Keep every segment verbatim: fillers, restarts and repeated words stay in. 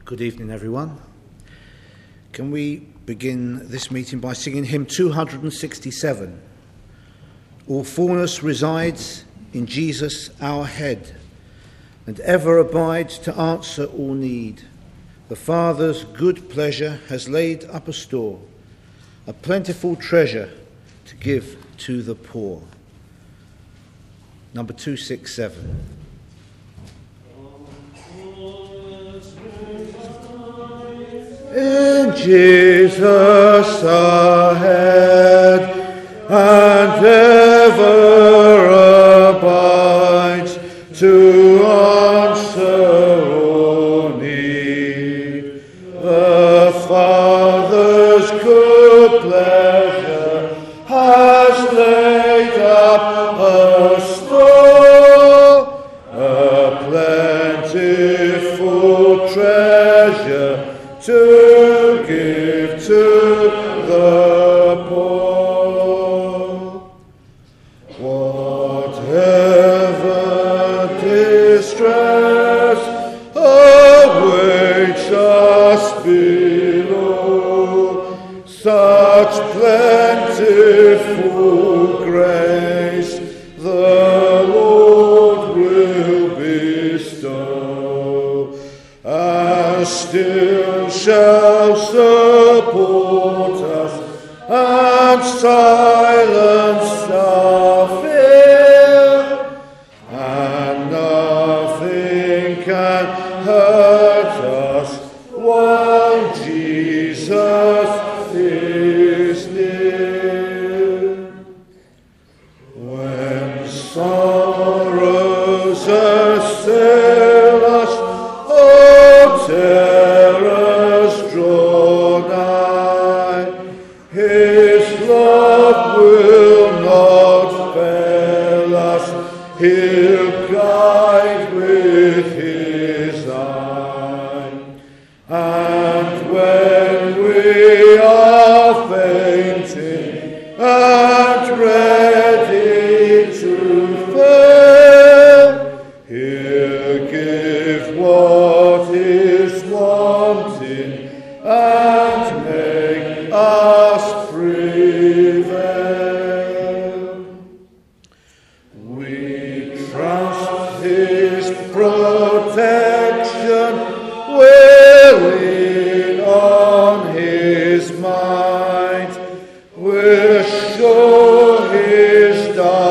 Good evening, everyone. Can we begin this meeting by singing hymn two hundred sixty-seven? All fullness resides in Jesus our head, and ever abides to answer all need. The Father's good pleasure has laid up a store, a plentiful treasure to give to the poor. Number two sixty-seven. In Jesus our head, and ever abides to answer all need. The Father's good pleasure has laid up a store, a plentiful treasure to give to the poor. Whatever distress awaits us below, such plentiful grace the Lord will bestow, as still shall support us and silence our fear, and nothing can hurt us while Jesus is near. When sorrows assail us, oh, terrors draw nigh, His love will not fail us, He'll guide with His eye. And when we are fainting and ready to fail, He'll give what is wanting and make us prevail. We trust His protection, we'll lean on His might, we're sure His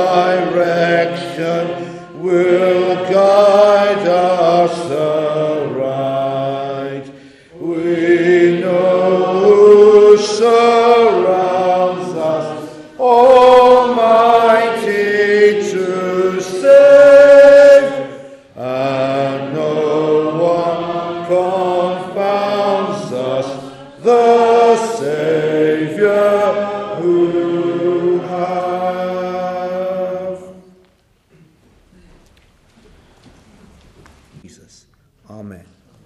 direction will guide us aright. We know who surrounds us, Almighty to save, and no one confounds us, the Saviour who have. Jesus. Amen.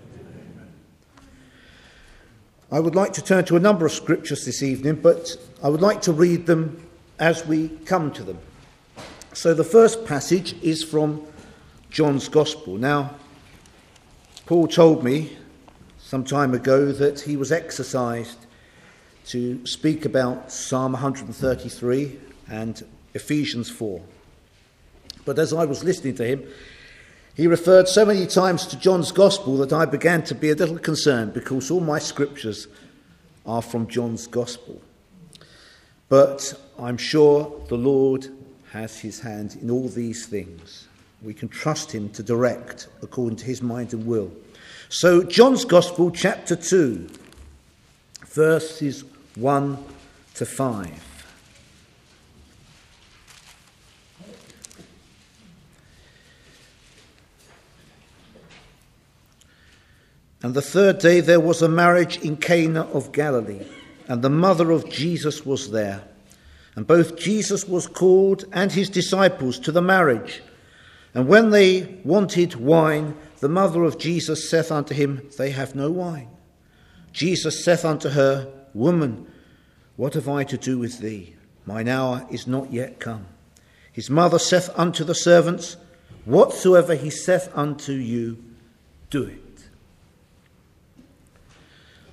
I would like to turn to a number of scriptures this evening, but I would like to read them as we come to them. So the first passage is from John's Gospel. Now, Paul told me some time ago that he was exercised to speak about Psalm one thirty-three and Ephesians four. But as I was listening to him, he referred so many times to John's Gospel that I began to be a little concerned, because all my scriptures are from John's Gospel. But I'm sure the Lord has his hand in all these things. We can trust him to direct according to his mind and will. So John's Gospel, chapter two, verses one to five. And the third day there was a marriage in Cana of Galilee, and the mother of Jesus was there. And both Jesus was called and his disciples to the marriage. And when they wanted wine, the mother of Jesus saith unto him, They have no wine. Jesus saith unto her, Woman, what have I to do with thee? Mine hour is not yet come. His mother saith unto the servants, Whatsoever he saith unto you, do it.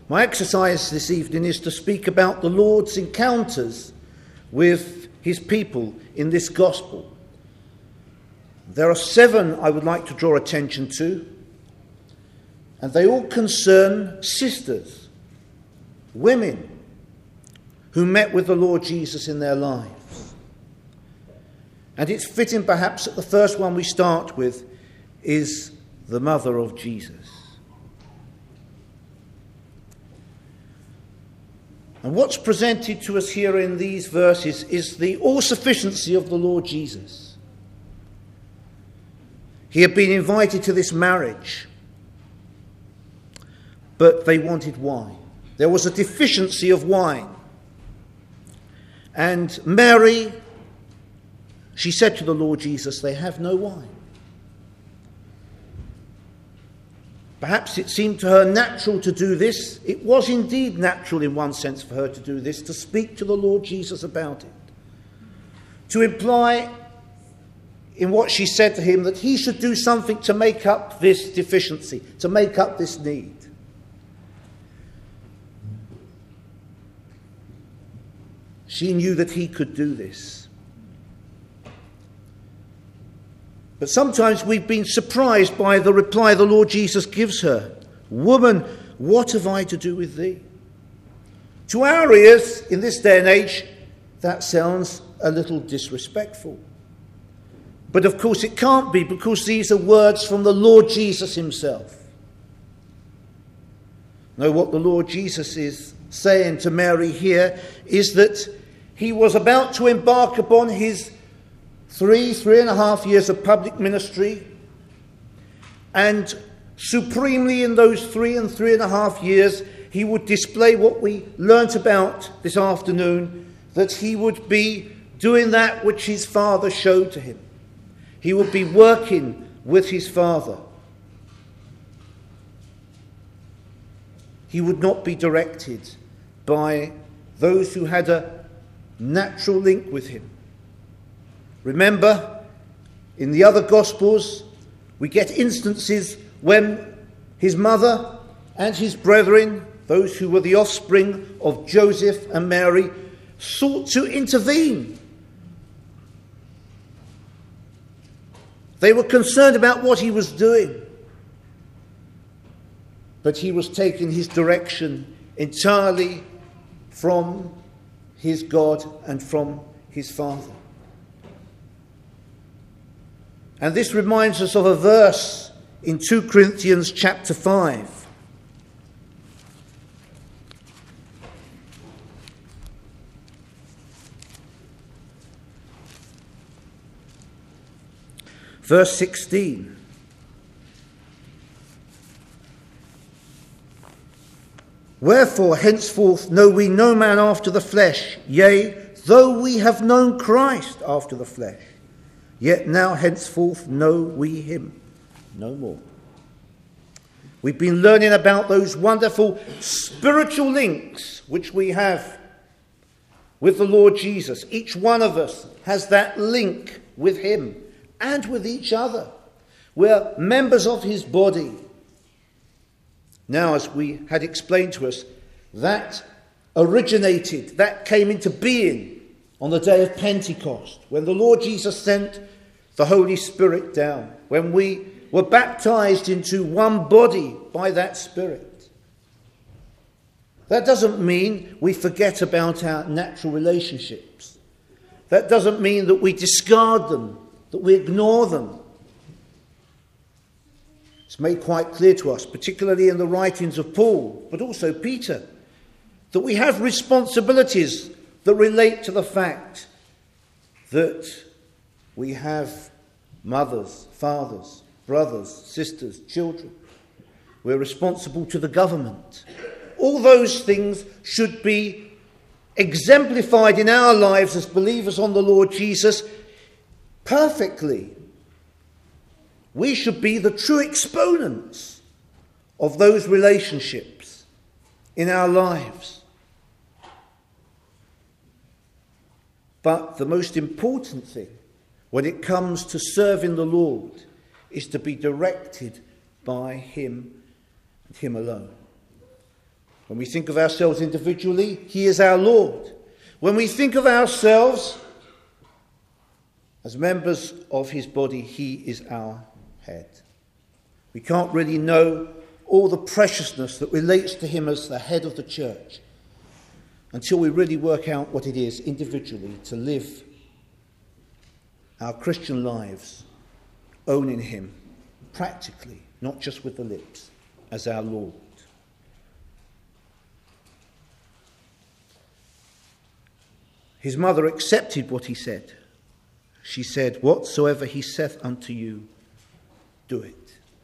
My exercise this evening is to speak about the Lord's encounters with his people in this gospel. There are seven I would like to draw attention to, and they all concern sisters, women, who met with the Lord Jesus in their lives. And it's fitting perhaps that the first one we start with is the mother of Jesus. And what's presented to us here in these verses is the all-sufficiency of the Lord Jesus. He had been invited to this marriage, but they wanted wine. There was a deficiency of wine. And Mary, she said to the Lord Jesus, they have no wine. Perhaps it seemed to her natural to do this. It was indeed natural in one sense for her to do this, to speak to the Lord Jesus about it. To imply in what she said to him that he should do something to make up this deficiency, to make up this need. She knew that he could do this. But sometimes we've been surprised by the reply the Lord Jesus gives her. Woman, what have I to do with thee? To our ears, in this day and age, that sounds a little disrespectful. But of course it can't be, because these are words from the Lord Jesus himself. No, what the Lord Jesus is saying to Mary here is that he was about to embark upon his three, three and a half years of public ministry, and supremely in those three and three and a half years, he would display what we learnt about this afternoon, that he would be doing that which his Father showed to him. He would be working with his Father. He would not be directed by those who had a natural link with him. Remember, in the other Gospels, we get instances when his mother and his brethren, those who were the offspring of Joseph and Mary, sought to intervene. They were concerned about what he was doing, but he was taking his direction entirely from his God and from his Father. And this reminds us of a verse in two Corinthians chapter five. Verse sixteen. Wherefore henceforth know we no man after the flesh, yea, though we have known Christ after the flesh, yet now henceforth know we him no more. We've been learning about those wonderful spiritual links which we have with the Lord Jesus. Each one of us has that link with him and with each other. We're members of his body. Now, as we had explained to us, that originated, that came into being on the day of Pentecost, when the Lord Jesus sent the Holy Spirit down, when we were baptized into one body by that Spirit. That doesn't mean we forget about our natural relationships. That doesn't mean that we discard them, that we ignore them. It's made quite clear to us, particularly in the writings of Paul, but also Peter, that we have responsibilities that relate to the fact that we have mothers, fathers, brothers, sisters, children. We're responsible to the government. All those things should be exemplified in our lives as believers on the Lord Jesus perfectly. We should be the true exponents of those relationships in our lives. But the most important thing when it comes to serving the Lord is to be directed by him and him alone. When we think of ourselves individually, he is our Lord. When we think of ourselves as members of his body, he is our head. We can't really know all the preciousness that relates to him as the head of the church until we really work out what it is individually to live our Christian lives owning him practically, not just with the lips, as our Lord. His mother accepted what he said. She said, "Whatsoever he saith unto you, do it."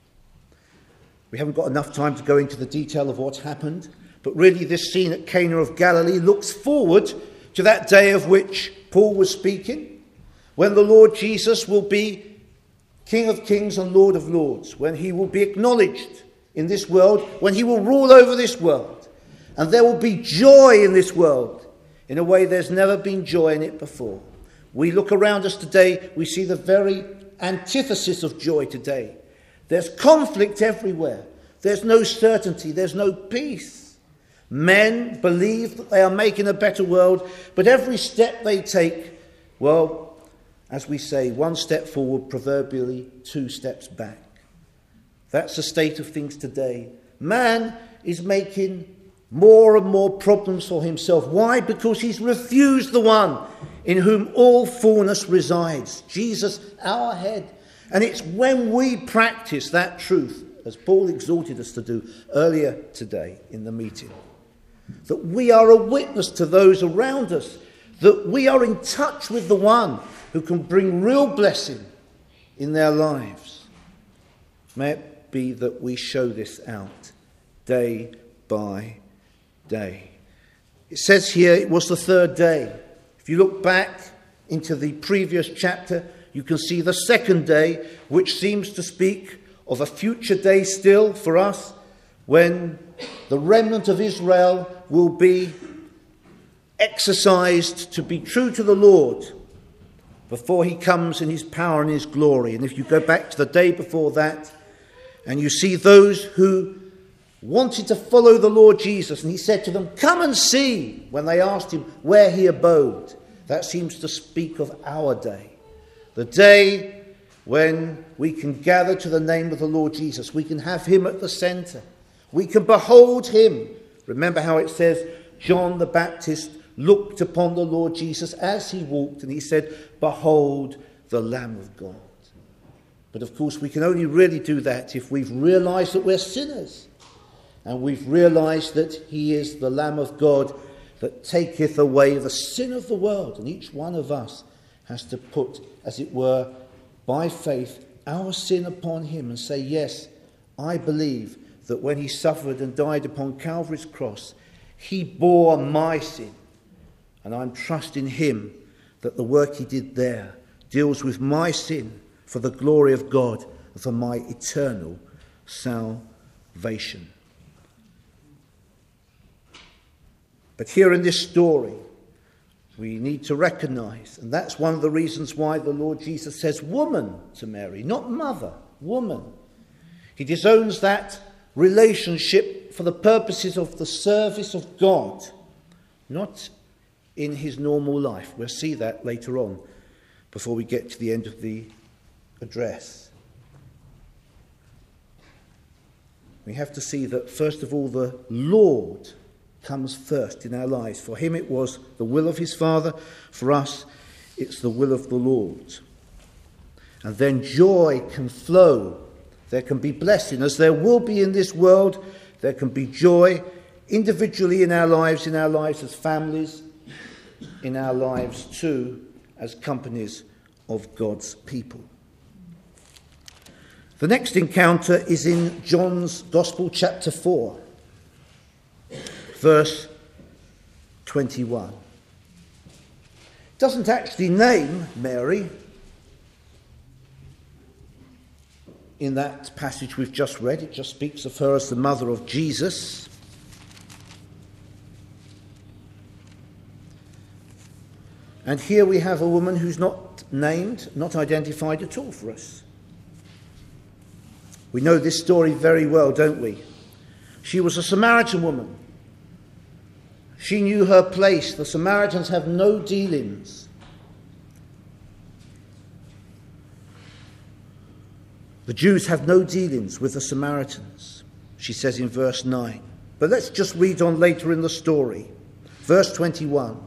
We haven't got enough time to go into the detail of what happened, but really this scene at Cana of Galilee looks forward to that day of which Paul was speaking, when the Lord Jesus will be King of kings and Lord of lords, when he will be acknowledged in this world, when he will rule over this world, and there will be joy in this world in a way there's never been joy in it before. We look around us today, we see the very antithesis of joy today. There's conflict everywhere. There's no certainty. There's no peace. Men believe that they are making a better world, but every step they take, well, as we say, one step forward, proverbially two steps back. That's the state of things today. Man is making more and more problems for himself. Why? Because he's refused the one in whom all fullness resides, Jesus, our head. And it's when we practice that truth, as Paul exhorted us to do earlier today in the meeting, that we are a witness to those around us, that we are in touch with the one who can bring real blessing in their lives. May it be that we show this out day by day. It says here it was the third day. If you look back into the previous chapter, you can see the second day, which seems to speak of a future day still for us, when the remnant of Israel will be exercised to be true to the Lord before he comes in his power and his glory. And if you go back to the day before that, and you see those who wanted to follow the Lord Jesus, and he said to them, "Come and see," when they asked him where he abode. That seems to speak of our day. The day when we can gather to the name of the Lord Jesus. We can have him at the centre. We can behold him. Remember how it says, John the Baptist looked upon the Lord Jesus as he walked, and he said, "Behold the Lamb of God." But of course, we can only really do that if we've realised that we're sinners. And we've realised that he is the Lamb of God that taketh away the sin of the world. And each one of us has to put, as it were, by faith, our sin upon him and say, yes, I believe that when he suffered and died upon Calvary's cross, he bore my sin. And I'm trusting him that the work he did there deals with my sin for the glory of God and for my eternal salvation. But here in this story, we need to recognize, and that's one of the reasons why the Lord Jesus says woman to Mary, not mother, woman. He disowns that relationship for the purposes of the service of God, not in his normal life. We'll see that later on before we get to the end of the address. We have to see that, first of all, the Lord comes first in our lives. For him it was the will of his Father. For us it's the will of the Lord. And then joy can flow. There can be blessing. As there will be in this world, there can be joy individually in our lives, in our lives as families, in our lives too as companies of God's people. The next encounter is in John's Gospel, chapter four. Verse twenty-one. It doesn't actually name Mary in that passage we've just read. It just speaks of her as the mother of Jesus. And here we have a woman who's not named, not identified at all for us. We know this story very well, don't we? She was a Samaritan woman She knew her place. The Samaritans have no dealings. The Jews have no dealings with the Samaritans, she says in verse nine. But let's just read on later in the story. Verse twenty-one.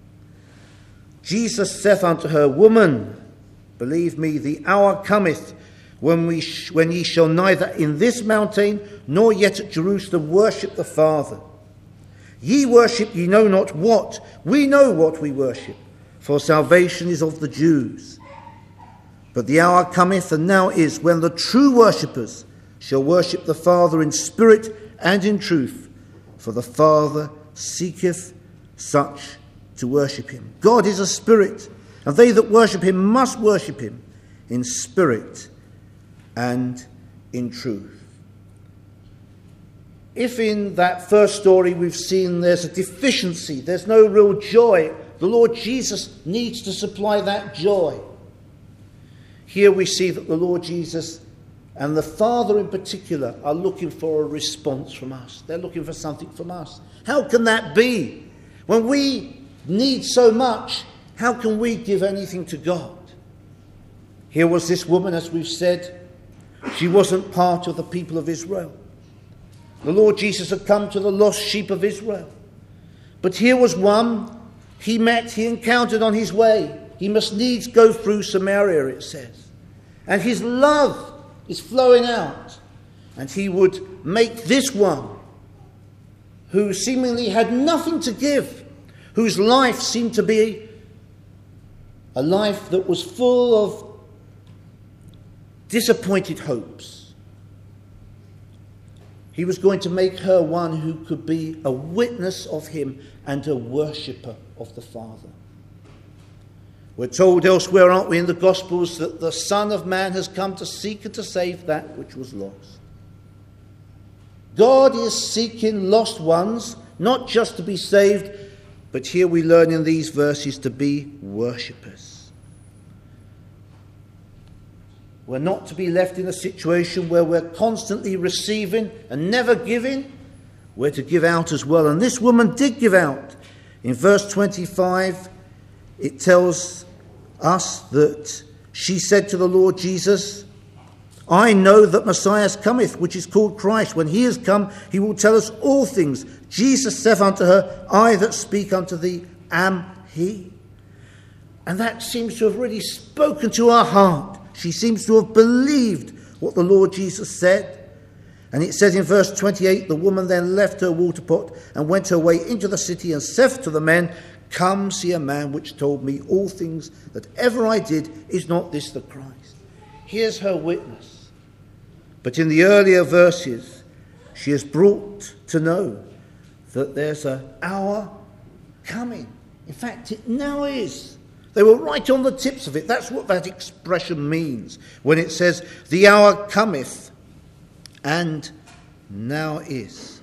Jesus saith unto her, Woman, believe me, the hour cometh when we sh- when ye shall neither in this mountain nor yet at Jerusalem worship the Father. Ye worship ye know not what. We know what we worship, for salvation is of the Jews. But the hour cometh, and now is, when the true worshippers shall worship the Father in spirit and in truth, for the Father seeketh such to worship him. God is a spirit, and they that worship him must worship him in spirit and in truth. If in that first story we've seen there's a deficiency, there's no real joy, the Lord Jesus needs to supply that joy. Here we see that the Lord Jesus and the Father in particular are looking for a response from us. They're looking for something from us. How can that be? When we need so much, how can we give anything to God? Here was this woman, as we've said, she wasn't part of the people of Israel. The Lord Jesus had come to the lost sheep of Israel. But here was one he met, he encountered on his way. He must needs go through Samaria, it says. And his love is flowing out. And he would make this one, who seemingly had nothing to give, whose life seemed to be a life that was full of disappointed hopes. He was going to make her one who could be a witness of him and a worshipper of the Father. We're told elsewhere, aren't we, in the Gospels, that the Son of Man has come to seek and to save that which was lost. God is seeking lost ones, not just to be saved, but here we learn in these verses to be worshippers. We're not to be left in a situation where we're constantly receiving and never giving. We're to give out as well. And this woman did give out. In verse twenty-five, it tells us that she said to the Lord Jesus, I know that Messiah cometh, which is called Christ. When he is come, he will tell us all things. Jesus saith unto her, I that speak unto thee am he. And that seems to have really spoken to her heart. She seems to have believed what the Lord Jesus said. And it says in verse twenty-eight, the woman then left her water pot and went her way into the city and saith to the men, Come see a man which told me all things that ever I did. Is not this the Christ? Here's her witness. But in the earlier verses, she is brought to know that there's an hour coming. In fact, it now is. They were right on the tips of it. That's what that expression means when it says, the hour cometh and now is.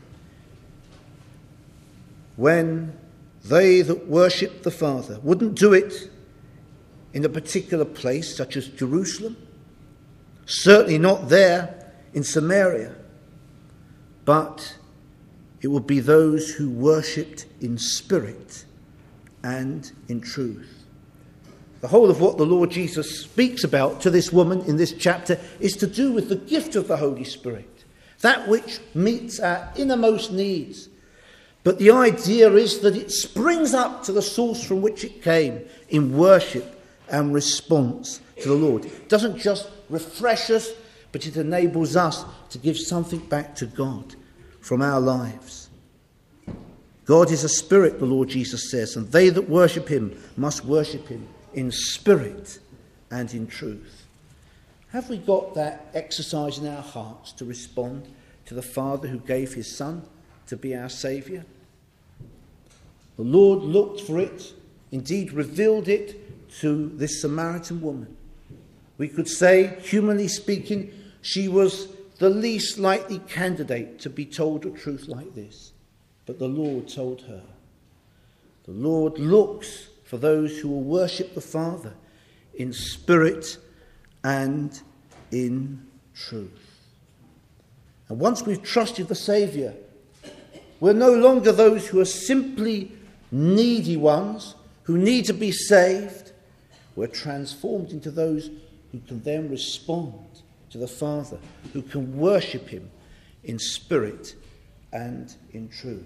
When they that worship the Father wouldn't do it in a particular place, such as Jerusalem, certainly not there in Samaria, but it would be those who worshipped in spirit and in truth. The whole of what the Lord Jesus speaks about to this woman in this chapter is to do with the gift of the Holy Spirit, that which meets our innermost needs. But the idea is that it springs up to the source from which it came in worship and response to the Lord. It doesn't just refresh us, but it enables us to give something back to God from our lives. God is a spirit, the Lord Jesus says, and they that worship him must worship him in spirit and in truth. Have we got that exercise in our hearts to respond to the Father who gave his Son to be our Saviour? The Lord looked for it, indeed revealed it to this Samaritan woman. We could say, humanly speaking, she was the least likely candidate to be told a truth like this. But the Lord told her. The Lord looks for those who will worship the Father in spirit and in truth. And once we've trusted the Saviour, We're no longer those who are simply needy ones who need to be saved. We're transformed into those who can then respond to the Father, who can worship him in spirit and in truth.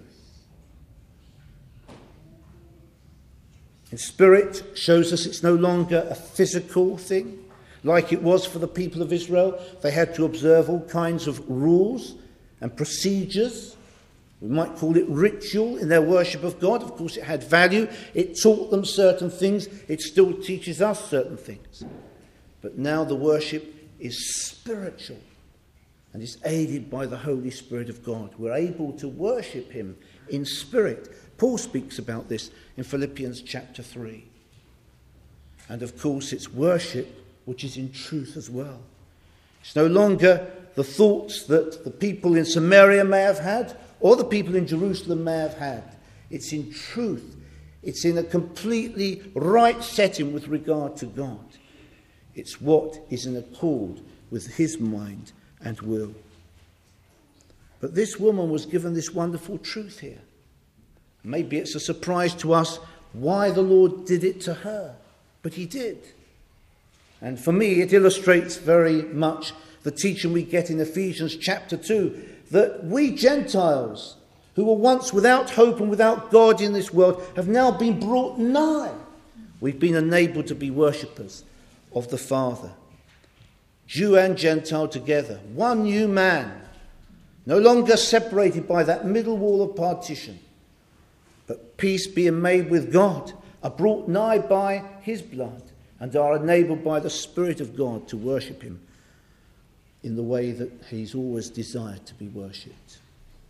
In spirit shows us it's no longer a physical thing like it was for the people of Israel. They had to observe all kinds of rules and procedures. We might call it ritual in their worship of God. Of course, it had value. It taught them certain things. It still teaches us certain things. But now the worship is spiritual and is aided by the Holy Spirit of God. We're able to worship him in spirit. Paul speaks about this in Philippians chapter three. And of course, it's worship which is in truth as well. It's no longer the thoughts that the people in Samaria may have had or the people in Jerusalem may have had. It's in truth. It's in a completely right setting with regard to God. It's what is in accord with his mind and will. But this woman was given this wonderful truth here. Maybe it's a surprise to us why the Lord did it to her, but he did. And for me, it illustrates very much the teaching we get in Ephesians chapter two, that we Gentiles, who were once without hope and without God in this world, have now been brought nigh. We've been enabled to be worshippers of the Father. Jew and Gentile together, one new man, no longer separated by that middle wall of partition, but peace being made with God, are brought nigh by his blood, and are enabled by the Spirit of God to worship him in the way that he's always desired to be worshipped.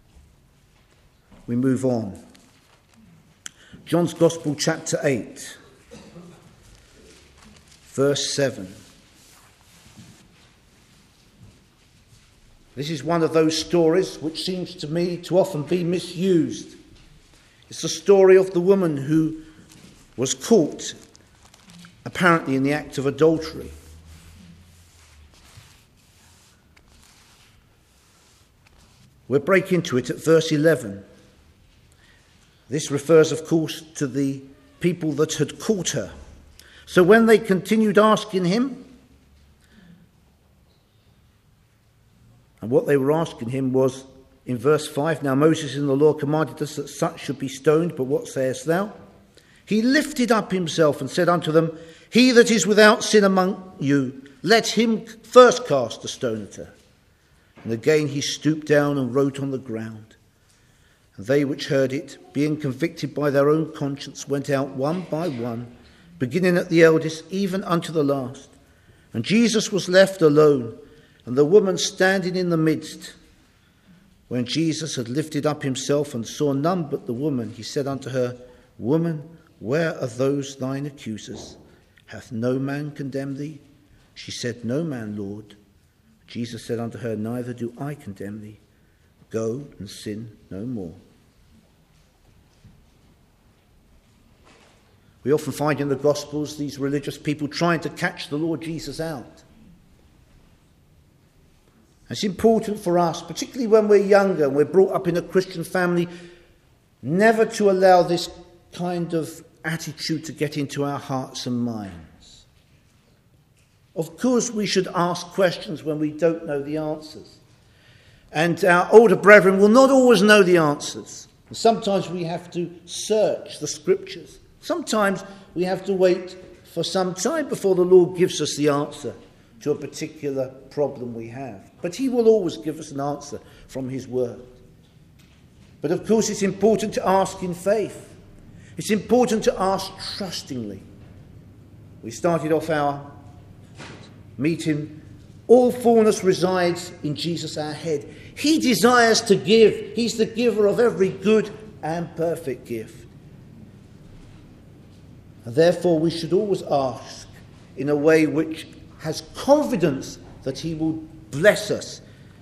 We move on. John's Gospel, chapter eight, verse seven. This is one of those stories which seems to me to often be misused. It's the story of the woman who was caught apparently in the act of adultery. We'll break into it at verse eleven. This refers, of course, to the people that had caught her. So when they continued asking him, and what they were asking him was, in verse five, now Moses in the law commanded us that such should be stoned, but what sayest thou? He lifted up himself and said unto them, he that is without sin among you, let him first cast a stone at her. And again he stooped down and wrote on the ground. And they which heard it, being convicted by their own conscience, went out one by one, beginning at the eldest, even unto the last. And Jesus was left alone, and the woman standing in the midst. When Jesus had lifted up himself and saw none but the woman, he said unto her, Woman, where are those thine accusers? Hath no man condemned thee? She said, No man, Lord. Jesus said unto her, Neither do I condemn thee. Go and sin no more. We often find in the Gospels these religious people trying to catch the Lord Jesus out. It's important for us, particularly when we're younger and we're brought up in a Christian family, never to allow this kind of attitude to get into our hearts and minds. Of course, we should ask questions when we don't know the answers. And our older brethren will not always know the answers. And sometimes we have to search the scriptures. Sometimes we have to wait for some time before the Lord gives us the answer to a particular problem we have. But he will always give us an answer from his word. But of course it's important to ask in faith. It's important to ask trustingly. We started off our meeting, all fullness resides in Jesus our head. He desires to give. He's the giver of every good and perfect gift. And therefore we should always ask in a way which has confidence that he will bless us.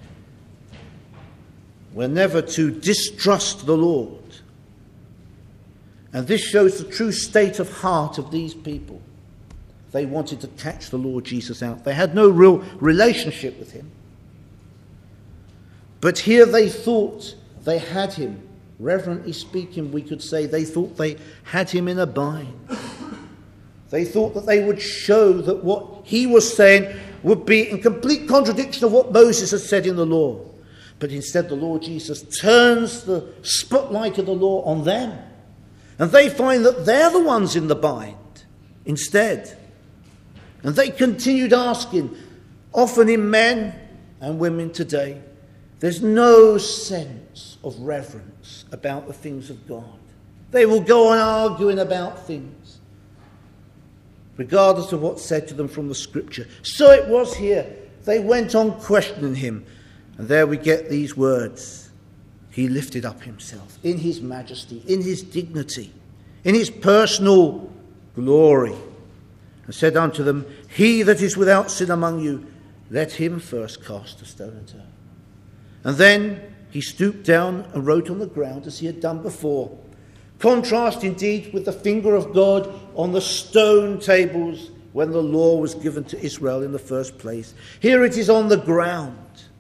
We're never to distrust the Lord. And this shows the true state of heart of these people. They wanted to catch the Lord Jesus out. They had no real relationship with him. But here they thought they had him Reverently speaking, we could say they thought they had him in a bind. They thought that they would show that what he was saying would be in complete contradiction of what Moses had said in the law. But instead, the Lord Jesus turns the spotlight of the law on them. And they find that they're the ones in the bind instead. And they continued asking, often in men and women today, there's no sense of reverence about the things of God. They will go on arguing about things, regardless of what's said to them from the Scripture. So it was here. They went on questioning him. And there we get these words. He lifted up himself in his majesty, in his dignity, in his personal glory, and said unto them, he that is without sin among you, let him first cast a stone at her. And then he stooped down and wrote on the ground as he had done before. Contrast indeed with the finger of God on the stone tables when the law was given to Israel in the first place. Here it is on the ground.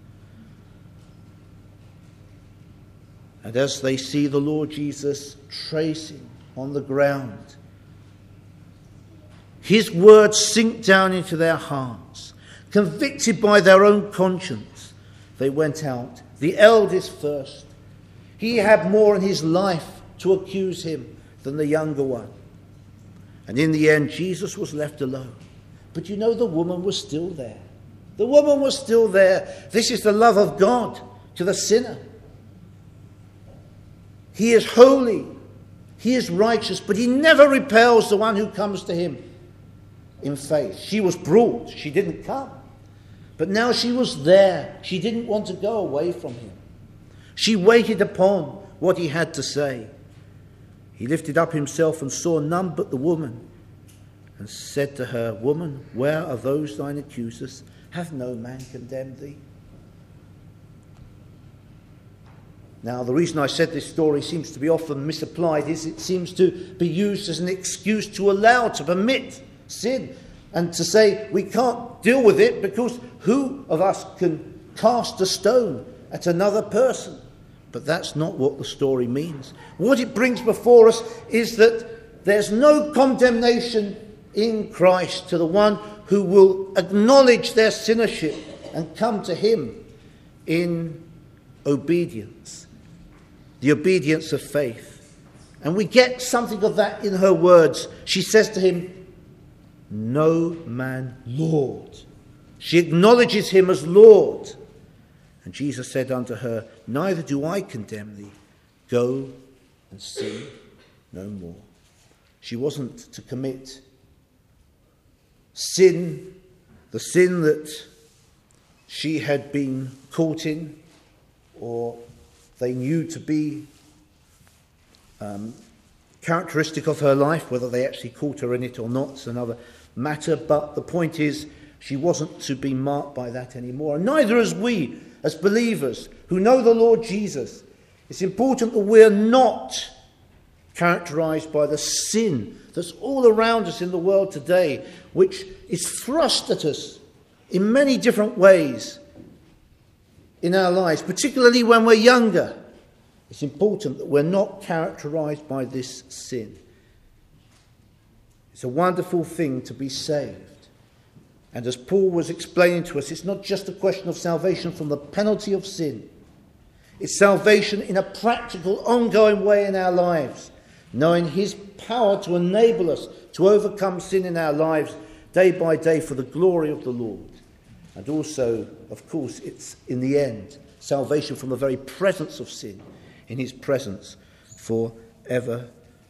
And as they see the Lord Jesus tracing on the ground, his words sink down into their hearts. Convicted by their own conscience, they went out. The eldest first. He had more in his life to accuse him than the younger one. And in the end, Jesus was left alone. But you know, the woman was still there. The woman was still there. This is the love of God to the sinner. He is holy. He is righteous, but he never repels the one who comes to him in faith. She was brought. She didn't come. But now she was there. She didn't want to go away from him. She waited upon what he had to say. He lifted up himself and saw none but the woman, and said to her, Woman, where are those thine accusers? Hath no man condemned thee? Now, the reason I said this story seems to be often misapplied is it seems to be used as an excuse to allow, to permit sin, and to say we can't deal with it because who of us can cast a stone at another person? But that's not what the story means. What it brings before us is that there's no condemnation in Christ to the one who will acknowledge their sinnership and come to him in obedience, the obedience of faith. And we get something of that in her words. She says to him, No man Lord. She acknowledges him as Lord. And Jesus said unto her, Neither do I condemn thee. Go and sin no more. She wasn't to commit sin, the sin that she had been caught in, or they knew to be um, characteristic of her life. Whether they actually caught her in it or not is another matter. But the point is, she wasn't to be marked by that anymore. And neither as we, as believers who know the Lord Jesus. It's important that we're not characterized by the sin that's all around us in the world today, which is thrust at us in many different ways in our lives, particularly when we're younger. It's important that we're not characterized by this sin. It's a wonderful thing to be saved. And as Paul was explaining to us, it's not just a question of salvation from the penalty of sin. It's salvation in a practical, ongoing way in our lives, knowing his power to enable us to overcome sin in our lives day by day for the glory of the Lord. And also, of course, it's in the end, salvation from the very presence of sin, in his presence for evermore.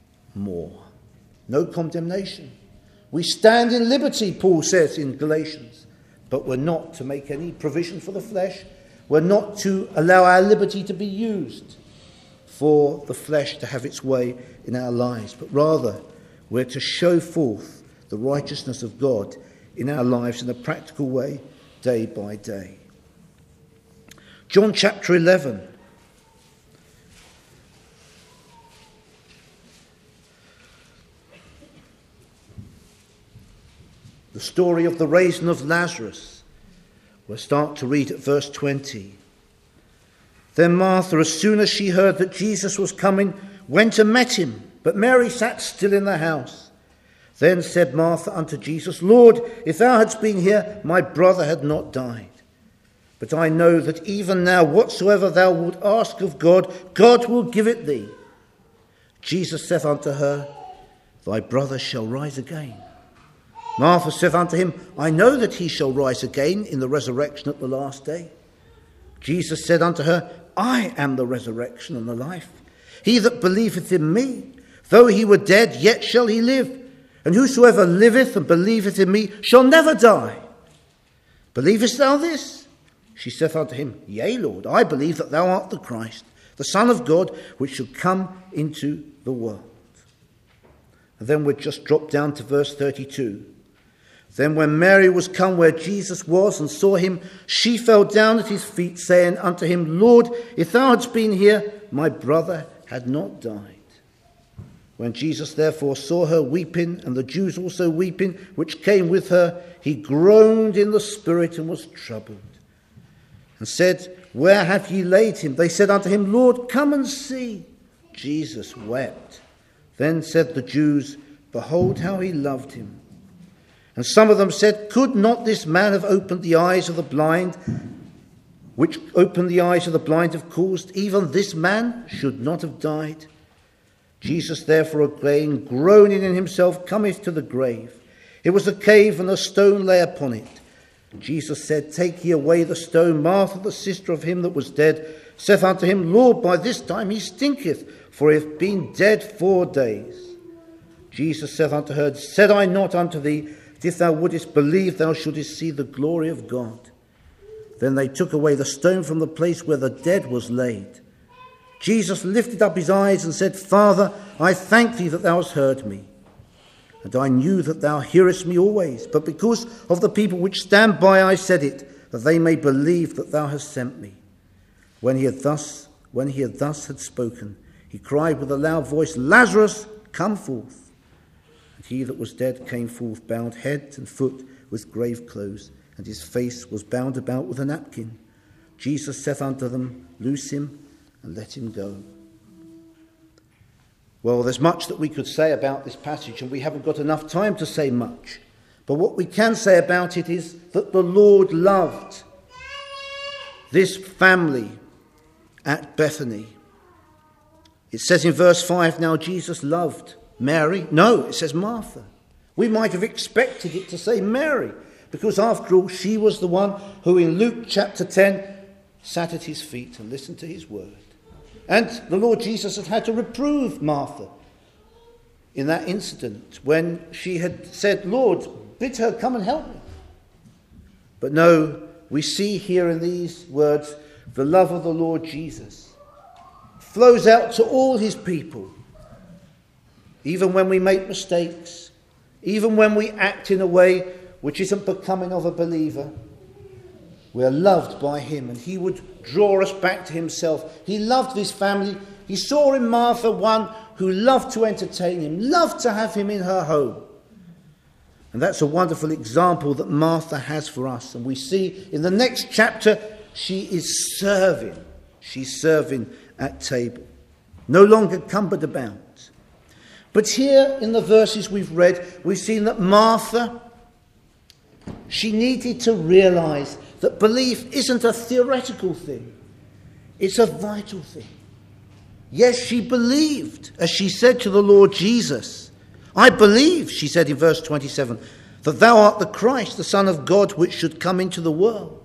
No condemnation. We stand in liberty, Paul says in Galatians, but we're not to make any provision for the flesh. We're not to allow our liberty to be used for the flesh to have its way in our lives, but rather we're to show forth the righteousness of God in our lives in a practical way, day by day. John chapter eleven. The story of the raising of Lazarus. We'll start to read at verse twenty. Then Martha, as soon as she heard that Jesus was coming, went and met him. But Mary sat still in the house. Then said Martha unto Jesus, Lord, if thou hadst been here, my brother had not died. But I know that even now whatsoever thou wilt ask of God, God will give it thee. Jesus saith unto her, Thy brother shall rise again. Martha saith unto him, I know that he shall rise again in the resurrection at the last day. Jesus said unto her, I am the resurrection and the life. He that believeth in me, though he were dead, yet shall he live. And whosoever liveth and believeth in me shall never die. Believest thou this? She saith unto him, Yea, Lord, I believe that thou art the Christ, the Son of God, which should come into the world. And then we'd just drop down to verse thirty-two. Then when Mary was come where Jesus was and saw him, she fell down at his feet, saying unto him, Lord, if thou hadst been here, my brother had not died. When Jesus therefore saw her weeping, and the Jews also weeping, which came with her, he groaned in the spirit and was troubled, and said, Where have ye laid him? They said unto him, Lord, come and see. Jesus wept. Then said the Jews, Behold how he loved him. And some of them said, Could not this man have opened the eyes of the blind, which opened the eyes of the blind have caused even this man should not have died? Jesus therefore again, groaning in himself, cometh to the grave. It was a cave, and a stone lay upon it. Jesus said, Take ye away the stone. Martha, the sister of him that was dead, saith unto him, Lord, by this time he stinketh, for he hath been dead four days. Jesus saith unto her, Said I not unto thee, that if thou wouldest believe, thou shouldest see the glory of God? Then they took away the stone from the place where the dead was laid. Jesus lifted up his eyes and said, Father, I thank thee that thou hast heard me. And I knew that thou hearest me always, but because of the people which stand by I said it, that they may believe that thou hast sent me. When he had thus, when he had thus had spoken, he cried with a loud voice, Lazarus, come forth. And he that was dead came forth, bound head and foot with grave clothes, and his face was bound about with a napkin. Jesus saith unto them, Loose him, and let him go. Well, there's much that we could say about this passage, and we haven't got enough time to say much. But what we can say about it is that the Lord loved this family at Bethany. It says in verse five, now Jesus loved Mary. No, it says Martha. We might have expected it to say Mary, because after all, she was the one who in Luke chapter ten sat at his feet and listened to his word. And the Lord Jesus had had to reprove Martha in that incident when she had said, Lord, bid her come and help me. But no, we see here in these words, the love of the Lord Jesus flows out to all his people. Even when we make mistakes, even when we act in a way which isn't becoming of a believer, we are loved by him, and he would draw us back to himself. He loved this family. He saw in Martha one who loved to entertain him, loved to have him in her home. And that's a wonderful example that Martha has for us. And we see in the next chapter, she is serving. She's serving at table, no longer cumbered about. But here in the verses we've read, we've seen that Martha, she needed to realize that belief isn't a theoretical thing. It's a vital thing. Yes, she believed, as she said to the Lord Jesus. I believe, she said in verse twenty-seven, that thou art the Christ, the Son of God, which should come into the world.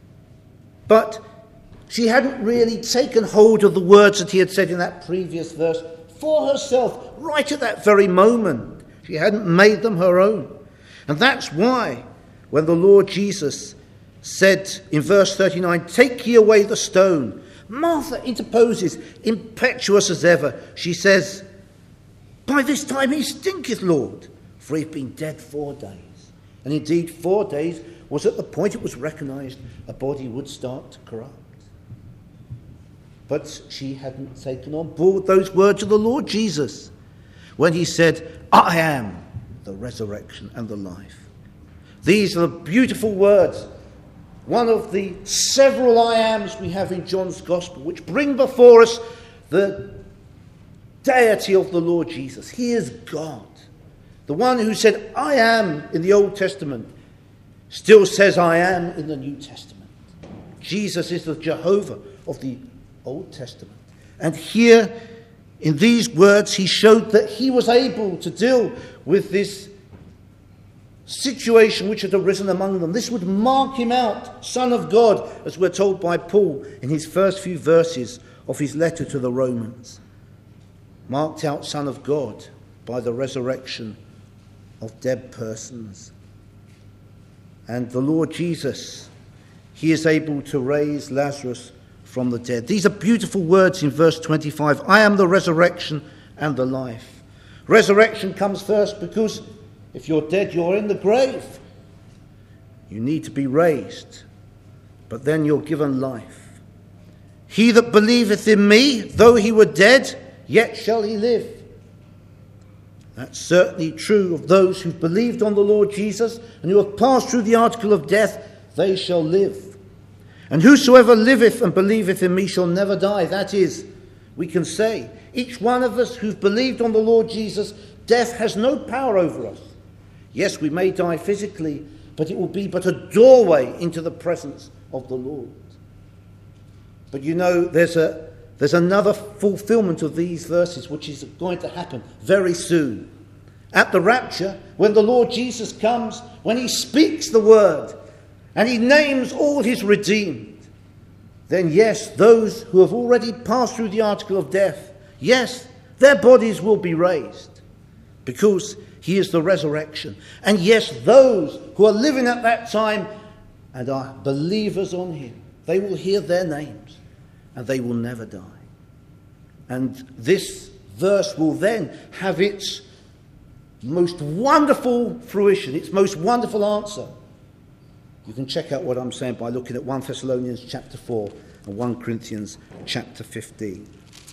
But she hadn't really taken hold of the words that he had said in that previous verse for herself, right at that very moment. She hadn't made them her own. And that's why when the Lord Jesus said in verse thirty-nine, take ye away the stone, Martha interposes, impetuous as ever. She says, by this time he stinketh, Lord, for he've been dead four days. And indeed, four days was at the point it was recognised a body would start to corrupt. But she hadn't taken on board those words of the Lord Jesus when he said, I am the resurrection and the life. These are the beautiful words one of the several I ams we have in John's Gospel, which bring before us the deity of the Lord Jesus. He is God. The one who said, I am in the Old Testament, still says, I am in the New Testament. Jesus is the Jehovah of the Old Testament. And here, in these words, he showed that he was able to deal with this situation which had arisen among them. This would mark him out, Son of God, as we're told by Paul in his first few verses of his letter to the Romans. Marked out Son of God by the resurrection of dead persons. And the Lord Jesus, he is able to raise Lazarus from the dead. These are beautiful words in verse twenty-five. I am the resurrection and the life. Resurrection comes first because if you're dead, you're in the grave. You need to be raised, but then you're given life. He that believeth in me, though he were dead, yet shall he live. That's certainly true of those who've believed on the Lord Jesus and who have passed through the article of death, they shall live. And whosoever liveth and believeth in me shall never die. That is, we can say, each one of us who've believed on the Lord Jesus, death has no power over us. Yes, we may die physically, but it will be but a doorway into the presence of the Lord. But you know, there's a There's another fulfillment of these verses which is going to happen very soon. At the rapture, when the Lord Jesus comes, when he speaks the word and he names all his redeemed, then yes, those who have already passed through the article of death, yes, their bodies will be raised because he is the resurrection. And yes, those who are living at that time and are believers on him, they will hear their names and they will never die. And this verse will then have its most wonderful fruition, its most wonderful answer. You can check out what I'm saying by looking at First Thessalonians chapter four and First Corinthians chapter fifteen.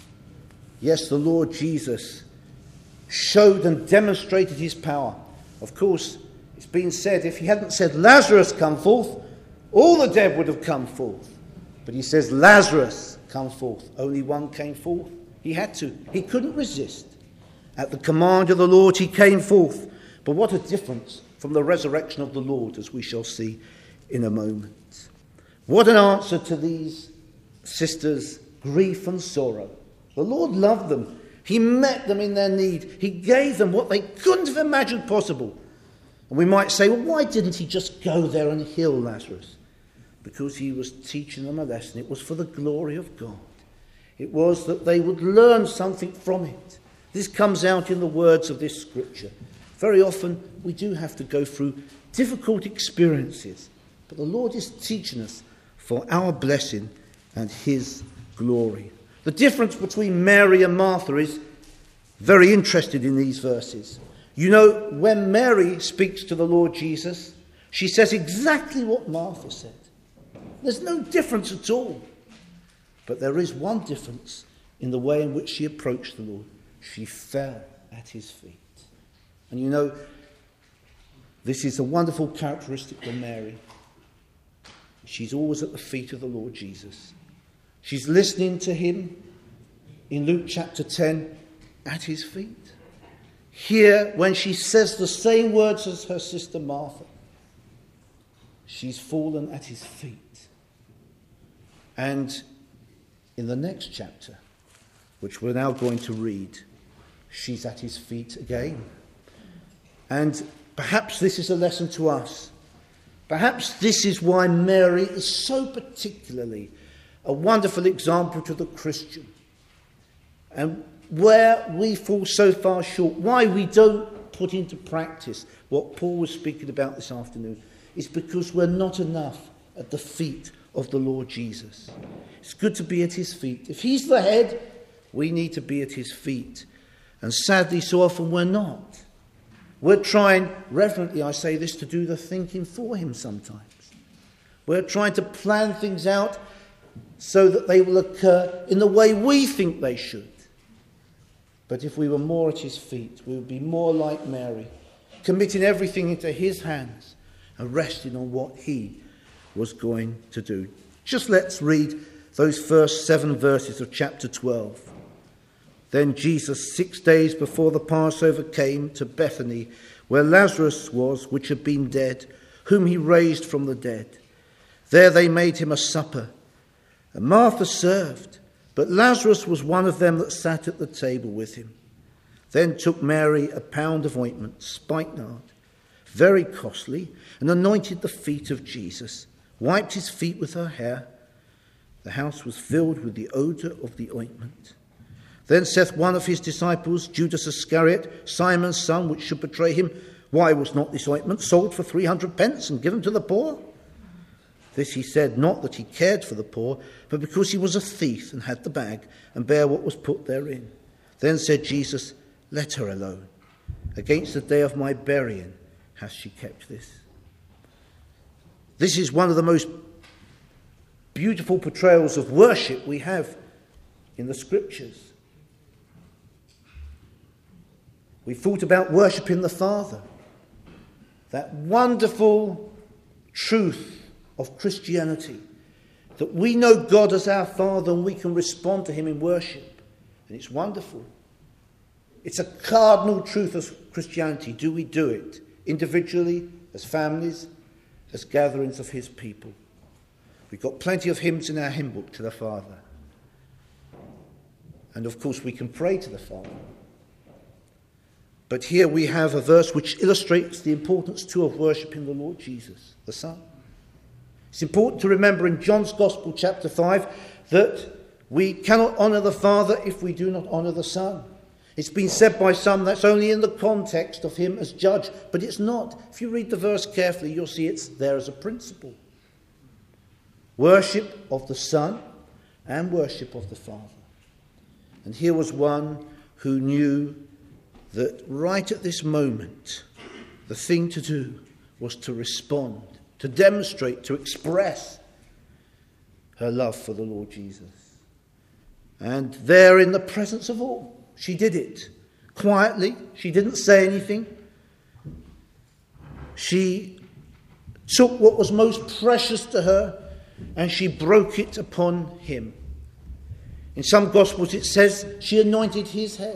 Yes, the Lord Jesus showed and demonstrated his power. Of course, it's been said, if he hadn't said Lazarus come forth, all the dead would have come forth. But he says Lazarus come forth. Only one came forth. He had to. He couldn't resist. At the command of the Lord he came forth. But what a difference from the resurrection of the Lord, as we shall see in a moment. What an answer to these sisters' grief and sorrow. The Lord loved them. He met them in their need. He gave them what they couldn't have imagined possible. And we might say, well, why didn't he just go there and heal Lazarus? Because he was teaching them a lesson. It was for the glory of God. It was that they would learn something from it. This comes out in the words of this scripture. Very often we do have to go through difficult experiences, but the Lord is teaching us for our blessing and his glory. The difference between Mary and Martha is very interesting in these verses. You know, when Mary speaks to the Lord Jesus, she says exactly what Martha said. There's no difference at all. But there is one difference in the way in which she approached the Lord. She fell at his feet. And you know, this is a wonderful characteristic of Mary. She's always at the feet of the Lord Jesus. She's listening to him in Luke chapter ten at his feet. Here, when she says the same words as her sister Martha, she's fallen at his feet. And in the next chapter, which we're now going to read, she's at his feet again. And perhaps this is a lesson to us. Perhaps this is why Mary is so particularly a wonderful example to the Christian. And where we fall so far short, why we don't put into practice what Paul was speaking about this afternoon, is because we're not enough at the feet of the Lord Jesus. It's good to be at his feet. If he's the head, we need to be at his feet. And sadly, so often we're not. We're trying, reverently I say this, to do the thinking for him sometimes. We're trying to plan things out so that they will occur in the way we think they should. But if we were more at his feet, we would be more like Mary, committing everything into his hands and resting on what he was going to do. Just let's read those first seven verses of chapter twelve. Then Jesus, six days before the Passover, came to Bethany, where Lazarus was, which had been dead, whom he raised from the dead. There they made him a supper, and Martha served, but Lazarus was one of them that sat at the table with him. Then took Mary a pound of ointment, spikenard, very costly, and anointed the feet of Jesus, wiped his feet with her hair. The house was filled with the odour of the ointment. Then saith one of his disciples, Judas Iscariot, Simon's son, which should betray him, why was not this ointment sold for three hundred pence and given to the poor? This he said, not that he cared for the poor, but because he was a thief and had the bag, and bare what was put therein. Then said Jesus, let her alone. Against the day of my burying hath she kept this. This is one of the most beautiful portrayals of worship we have in the scriptures. We thought about worshipping the Father, that wonderful truth of Christianity, that we know God as our Father and we can respond to him in worship. And it's wonderful. It's a cardinal truth of Christianity. Do we do it individually, as families, as gatherings of his people? We've got plenty of hymns in our hymn book to the Father. And of course we can pray to the Father. But here we have a verse which illustrates the importance too of worshipping the Lord Jesus, the Son. It's important to remember in John's Gospel, chapter five, that we cannot honour the Father if we do not honour the Son. It's been said by some that's only in the context of him as judge, but it's not. If you read the verse carefully, you'll see it's there as a principle. Worship of the Son and worship of the Father. And here was one who knew that right at this moment, the thing to do was to respond, to demonstrate, to express her love for the Lord Jesus. And there in the presence of all, she did it. Quietly, she didn't say anything. She took what was most precious to her and she broke it upon him. In some Gospels it says she anointed his head.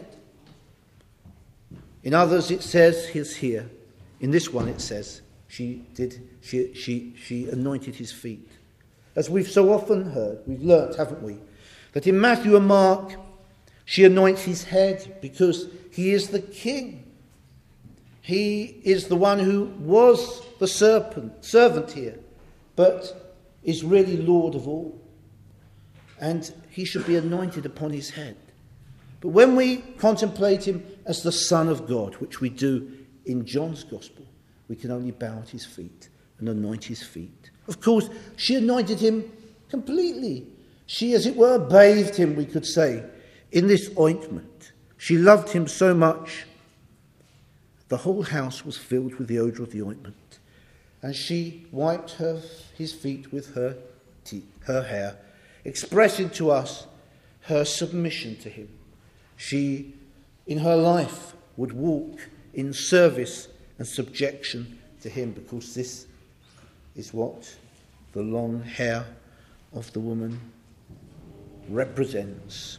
In others it says his hair. In this one it says she did she she she anointed his feet. As we've so often heard, we've learnt, haven't we, that in Matthew and Mark she anoints his head because he is the king. He is the one who was the serpent, servant here, but is really Lord of all. And he should be anointed upon his head. But when we contemplate him as the Son of God, which we do in John's Gospel, we can only bow at his feet and anoint his feet. Of course, she anointed him completely. She, as it were, bathed him, we could say, in this ointment. She loved him so much. The whole house was filled with the odour of the ointment. And she wiped her, his feet with her, tea, her hair, expressing to us her submission to him. She, in her life, would walk in service and subjection to him, because this is what the long hair of the woman represents.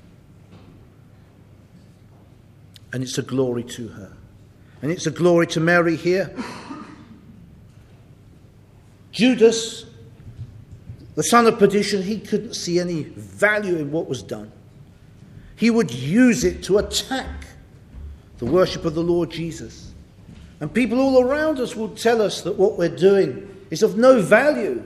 And it's a glory to her. And it's a glory to Mary here. Judas, the son of perdition, he couldn't see any value in what was done. He would use it to attack the worship of the Lord Jesus. And people all around us will tell us that what we're doing is of no value.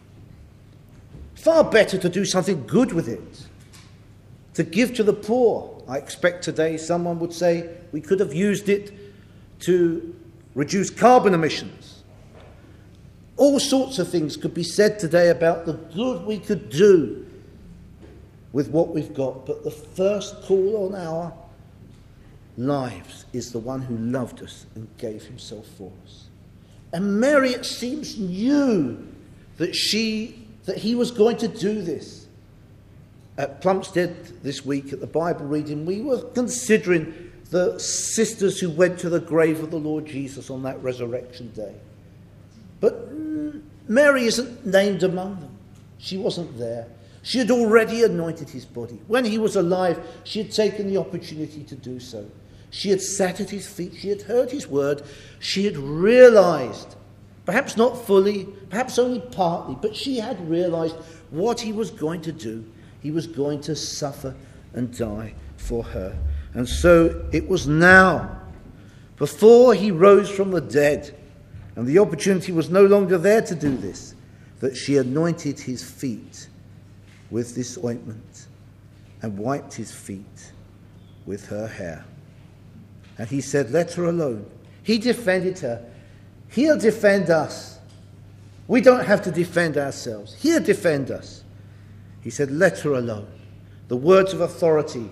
Far better to do something good with it. To give to the poor. I expect today someone would say we could have used it to reduce carbon emissions. All sorts of things could be said today about the good we could do with what we've got. But the first call on our lives is the one who loved us and gave himself for us. And Mary, it seems, knew that she that he was going to do this. At Plumstead this week at the Bible reading, we were considering the sisters who went to the grave of the Lord Jesus on that resurrection day. But Mary isn't named among them. She wasn't there. She had already anointed his body. When he was alive, she had taken the opportunity to do so. She had sat at his feet. She had heard his word. She had realized, perhaps not fully, perhaps only partly, but she had realized what he was going to do. He was going to suffer and die for her. And so it was now, before he rose from the dead, and the opportunity was no longer there to do this, that she anointed his feet with this ointment and wiped his feet with her hair. And he said, let her alone. He defended her. He'll defend us. We don't have to defend ourselves. He'll defend us. He said, let her alone. The words of authority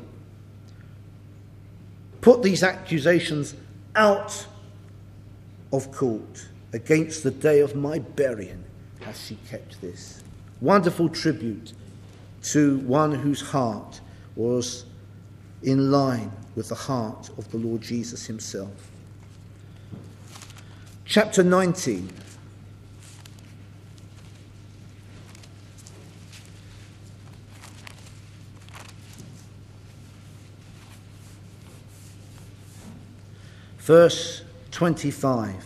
put these accusations out of court. Against the day of my burying has she kept this. Wonderful tribute to one whose heart was in line with the heart of the Lord Jesus himself. Chapter nineteen. Verse twenty-five.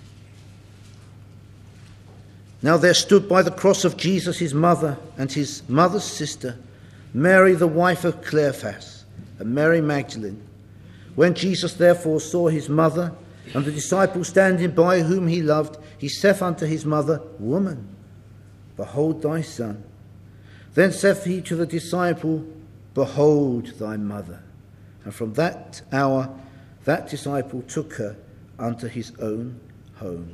Now there stood by the cross of Jesus his mother and his mother's sister, Mary the wife of Cleophas, and Mary Magdalene. When Jesus therefore saw his mother and the disciple standing by whom he loved, he saith unto his mother, Woman, behold thy son. Then saith he to the disciple, Behold thy mother. And from that hour that disciple took her unto his own home.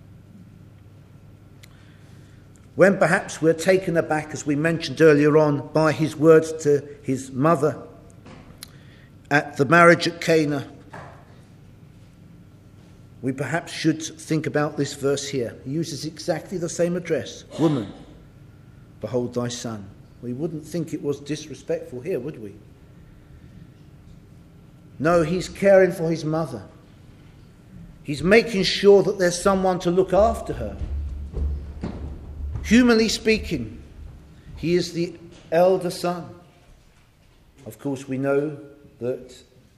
When perhaps we're taken aback, as we mentioned earlier on, by his words to his mother at the marriage at Cana, we perhaps should think about this verse here. He uses exactly the same address. Woman, behold thy son. We wouldn't think it was disrespectful here, would we? No, he's caring for his mother. He's making sure that there's someone to look after her. Humanly speaking, he is the elder son. Of course, we know that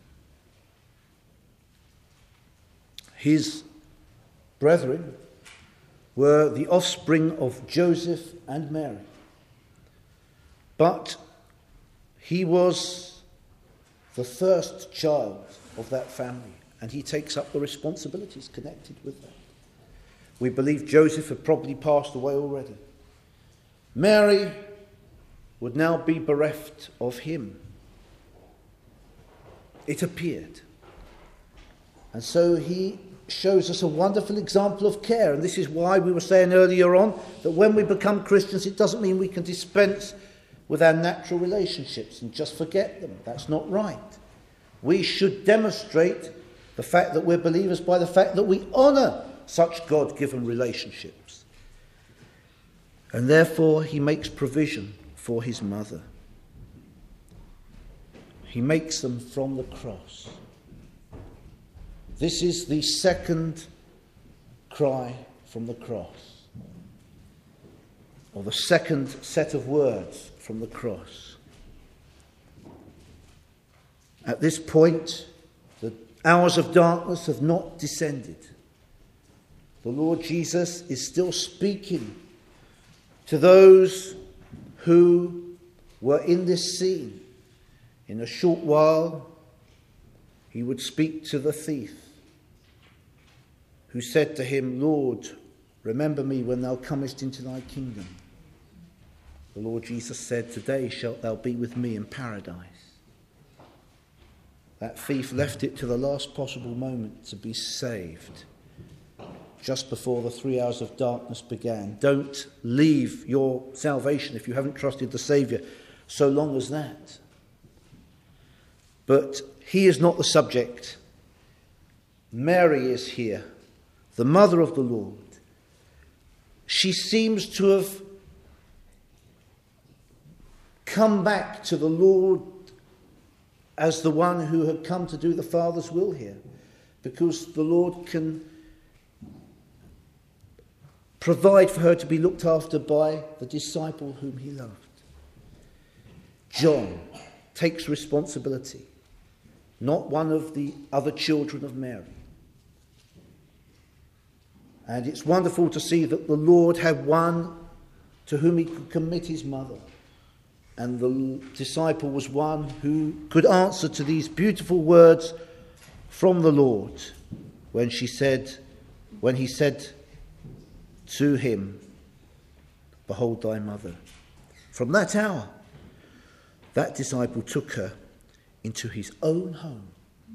his brethren were the offspring of Joseph and Mary. But he was the first child of that family, and he takes up the responsibilities connected with that. We believe Joseph had probably passed away already. Mary would now be bereft of him. It appeared. And so he shows us a wonderful example of care. And this is why we were saying earlier on that when we become Christians, it doesn't mean we can dispense with our natural relationships and just forget them. That's not right. We should demonstrate the fact that we're believers by the fact that we honour such God-given relationships. And therefore he makes provision for his mother. He makes them from the cross. This is the second cry from the cross, or the second set of words from the cross. At this point, the hours of darkness have not descended. The Lord Jesus is still speaking to those who were in this scene. In a short while, he would speak to the thief, who said to him, Lord, remember me when thou comest into thy kingdom. The Lord Jesus said, Today shalt thou be with me in paradise. That thief left it to the last possible moment to be saved, just before the three hours of darkness began. Don't leave your salvation if you haven't trusted the Saviour so long as that. But he is not the subject. Mary is here, the mother of the Lord. She seems to have come back to the Lord as the one who had come to do the Father's will here, because the Lord can provide for her to be looked after by the disciple whom he loved. John takes responsibility, not one of the other children of Mary. And it's wonderful to see that the Lord had one to whom he could commit his mother. And the disciple was one who could answer to these beautiful words from the Lord when she said, when he said to him, "Behold thy mother." From that hour, that disciple took her into his own home.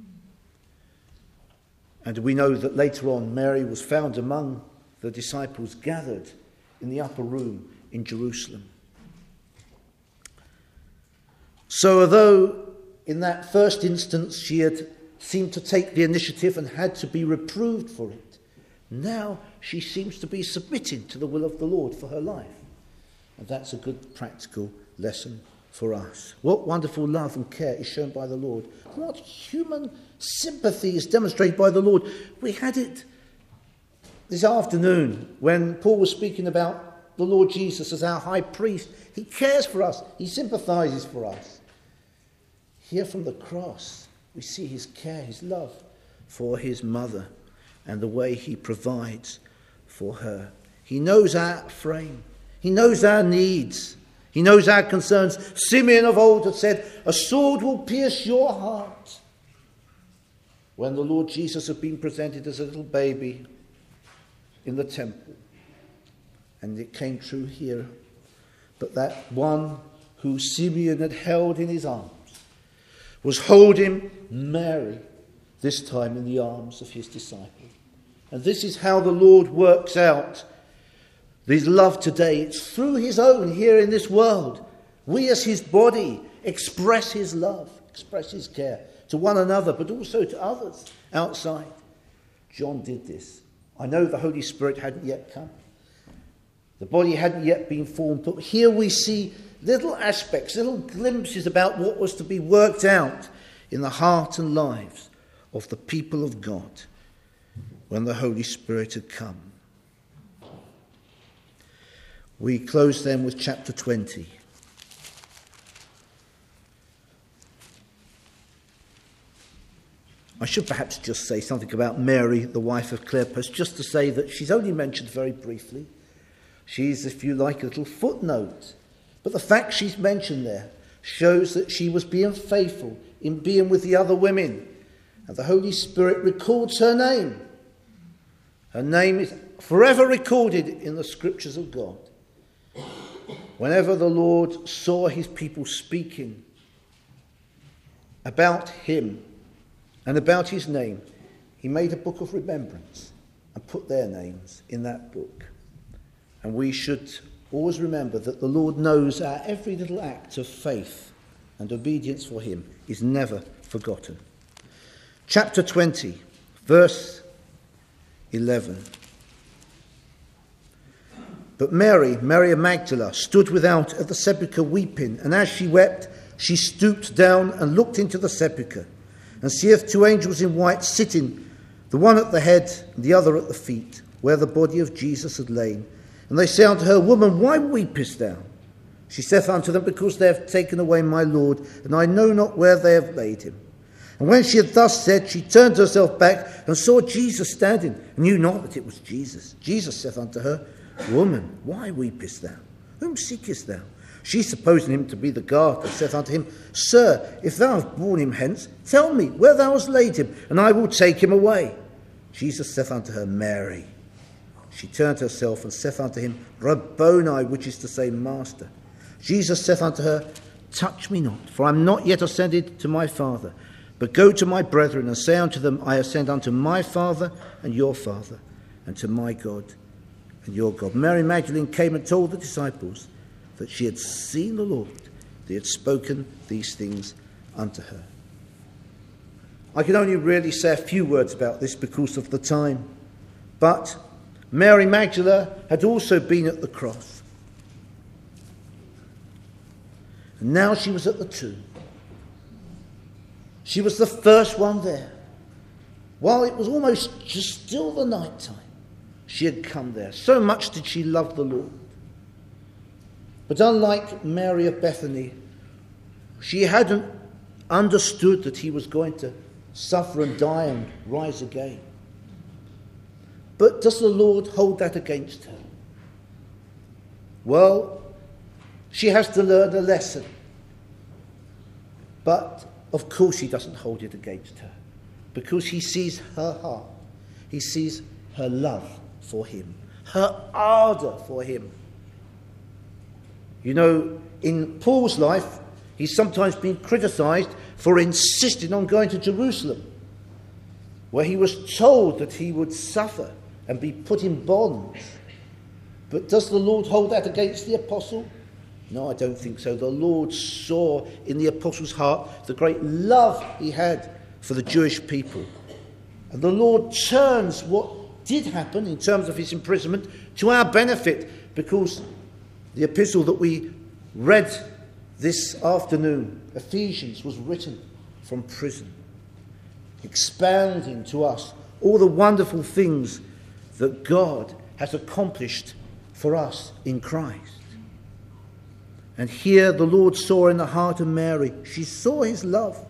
And we know that later on Mary was found among the disciples gathered in the upper room in Jerusalem. So although in that first instance she had seemed to take the initiative and had to be reproved for it, now she seems to be submitting to the will of the Lord for her life. And that's a good practical lesson for us. What wonderful love and care is shown by the Lord. What human sympathy is demonstrated by the Lord. We had it this afternoon when Paul was speaking about the Lord Jesus as our high priest. He cares for us. He sympathizes for us. Here from the cross, we see his care, his love for his mother and the way he provides for her. He knows our frame. He knows our needs. He knows our concerns. Simeon of old had said, "A sword will pierce your heart." When the Lord Jesus had been presented as a little baby in the temple. And it came true here. But that one who Simeon had held in his arms was holding Mary, this time in the arms of his disciple. And this is how the Lord works out his love today. It's through his own here in this world. We as his body express his love, express his care to one another, but also to others outside. John did this. I know the Holy Spirit hadn't yet come. The body hadn't yet been formed, but here we see little aspects, little glimpses about what was to be worked out in the heart and lives of the people of God when the Holy Spirit had come. We close then with chapter twenty. I should perhaps just say something about Mary, the wife of Cleopas, just to say that she's only mentioned very briefly. She's, if you like, a little footnote. But the fact she's mentioned there shows that she was being faithful in being with the other women. And the Holy Spirit records her name. Her name is forever recorded in the scriptures of God. Whenever the Lord saw his people speaking about him and about his name, he made a book of remembrance and put their names in that book. And we should always remember that the Lord knows our every little act of faith and obedience for him is never forgotten. Chapter twenty, verse eleven. But Mary, Mary of Magdala, stood without at the sepulchre weeping, and as she wept, she stooped down and looked into the sepulchre, and seeth two angels in white sitting, the one at the head and the other at the feet, where the body of Jesus had lain. And they say unto her, Woman, why weepest thou? She saith unto them, Because they have taken away my Lord, and I know not where they have laid him. And when she had thus said, she turned herself back and saw Jesus standing, and knew not that it was Jesus. Jesus saith unto her, Woman, why weepest thou? Whom seekest thou? She, supposing him to be the gardener, saith unto him, Sir, if thou hast borne him hence, tell me where thou hast laid him, and I will take him away. Jesus saith unto her, Mary. She turned herself and saith unto him, Rabboni, which is to say, Master. Jesus saith unto her, Touch me not, for I am not yet ascended to my Father, but go to my brethren and say unto them, I ascend unto my Father and your Father, and to my God and your God. Mary Magdalene came and told the disciples that she had seen the Lord, that he had spoken these things unto her. I can only really say a few words about this because of the time, but Mary Magdalene had also been at the cross. And now she was at the tomb. She was the first one there. While it was almost just still the night time, she had come there. So much did she love the Lord. But unlike Mary of Bethany, she hadn't understood that he was going to suffer and die and rise again. But does the Lord hold that against her? Well, she has to learn a lesson. But of course he doesn't hold it against her, because he sees her heart. He sees her love for him, her ardour for him. You know, in Paul's life, he's sometimes been criticised for insisting on going to Jerusalem, where he was told that he would suffer and be put in bonds. But does the Lord hold that against the apostle? No, I don't think so. The Lord saw in the apostle's heart the great love he had for the Jewish people. And the Lord turns what did happen in terms of his imprisonment to our benefit, because the epistle that we read this afternoon, Ephesians, was written from prison, expounding to us all the wonderful things that God has accomplished for us in Christ. And here the Lord saw in the heart of Mary, she saw his love.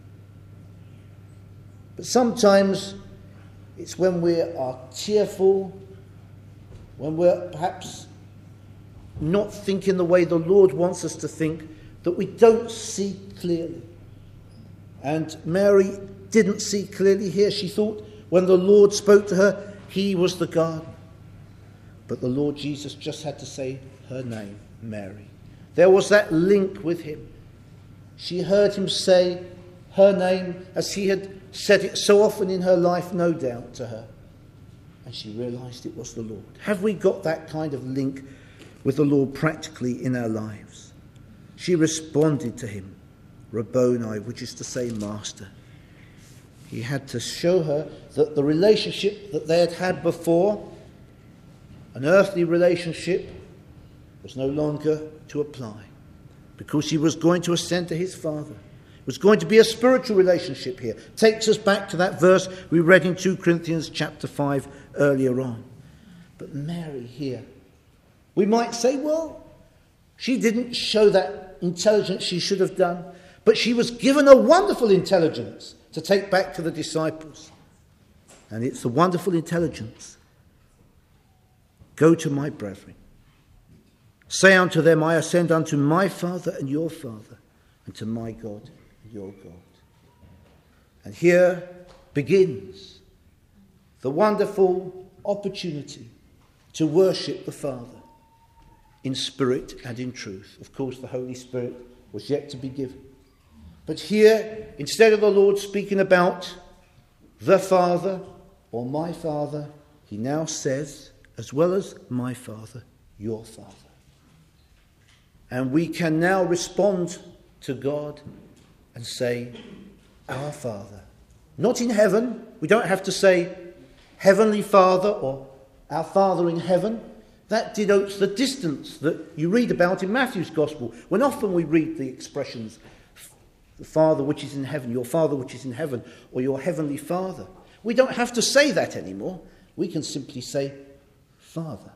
But sometimes it's when we are tearful, when we're perhaps not thinking the way the Lord wants us to think, that we don't see clearly. And Mary didn't see clearly here. She thought when the Lord spoke to her, he was the gardener. But the Lord Jesus just had to say her name, Mary. There was that link with him. She heard him say her name as he had said it so often in her life, no doubt, to her. And she realised it was the Lord. Have we got that kind of link with the Lord practically in our lives? She responded to him, Rabboni, which is to say, Master. He had to show her that the relationship that they had had before, an earthly relationship, was no longer to apply, because he was going to ascend to his Father. It was going to be a spiritual relationship here. Takes us back to that verse we read in Second Corinthians chapter five earlier on. But Mary here, we might say, well, she didn't show that intelligence she should have done, but she was given a wonderful intelligence to take back to the disciples. And it's a wonderful intelligence. Go to my brethren. Say unto them, I ascend unto my Father and your Father, and to my God and your God. And here begins the wonderful opportunity to worship the Father in spirit and in truth. Of course, the Holy Spirit was yet to be given. But here, instead of the Lord speaking about the Father or my Father, he now says, as well as my Father, your Father. And we can now respond to God and say, our Father. Not in heaven. We don't have to say, Heavenly Father or our Father in heaven. That denotes the distance that you read about in Matthew's Gospel, when often we read the expressions, the Father which is in heaven, your Father which is in heaven, or your Heavenly Father. We don't have to say that anymore. We can simply say, Father,